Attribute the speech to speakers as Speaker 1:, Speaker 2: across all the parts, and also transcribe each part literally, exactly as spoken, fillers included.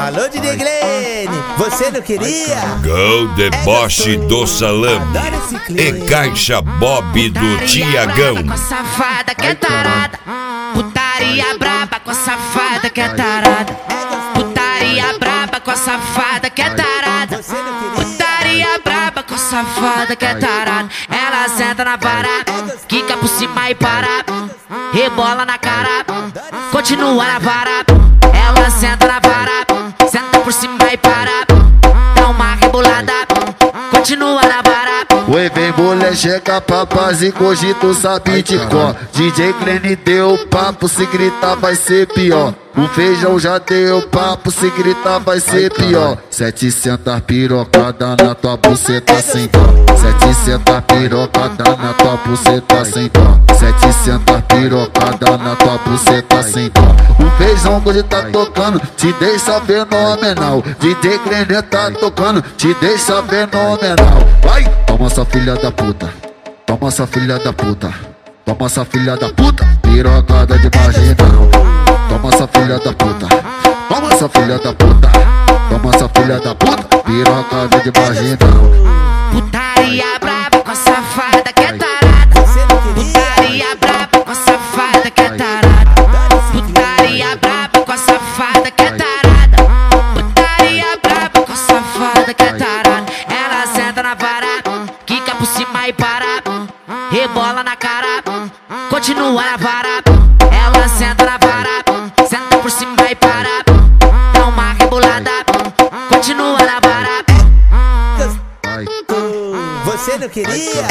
Speaker 1: Alô, D J Glene, você não queria?
Speaker 2: Gol deboche do salame e caixa Bob do Tiagão.
Speaker 3: Com a safada que é tarada, putaria braba com a safada que é tarada, putaria braba com a safada que é tarada, putaria braba com a safada que é tarada. Ela senta na vara, quica por cima e para, rebola na cara, continua na vara. Ela senta na vara, senta por cima e para, dá uma rebolada, continua na vara.
Speaker 4: Oi, vem mulher, chega pra paz e cogito sabe de cor. D J Glene deu papo, se gritar vai ser pior. O feijão já deu papo, se gritar vai ser pior. Setecentas pirocada na tua buceta sem dó. Setecentas pirocada na tua buceta sem dó. Setecentas pirocada na tua buceta sem dó. O feijão que hoje tá tocando te deixa fenomenal. D J Glene tá tocando, te deixa fenomenal. Vai! Toma essa filha da puta, toma essa filha da puta, toma essa filha da puta, pirocada de marginal. Toma essa filha da puta, toma essa filha da puta, toma essa filha da puta, pirocada de marginal.
Speaker 3: Putaria braba com a safada que é tarada, putaria braba com a safada que é tarada, putaria braba com a safada que é tarada, putaria braba com a safada que é tarada. Ela senta na vara, quica por cima e para, rebola na cara, continua na vara. Ela senta na vara, senta por cima e para, dá uma rebolada, continua na vara.
Speaker 1: Você não queria?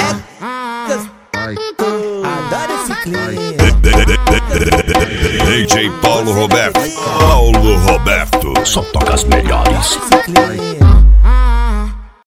Speaker 1: Adoro esse clima.
Speaker 2: D J Paulo Roberto, Paulo Roberto,
Speaker 5: só toca as melhores.
Speaker 1: Esse clima.